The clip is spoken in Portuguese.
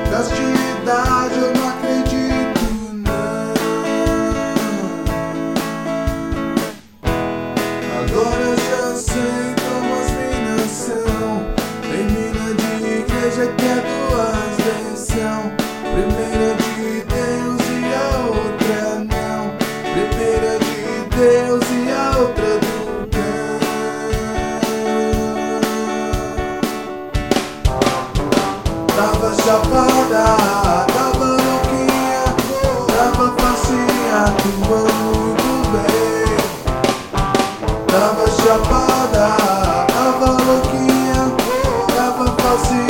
Castidade eu não acredito, não. Agora eu já sei como as minas são. Tem mina de igreja que é duas versão. Primeira de Deus e a outra não. Primeira de Deus e a outra do cão. Tava chapada, tava louquinha, tava facinha, atuando muito bem. Tava chapada, tava louquinha, tava facinha.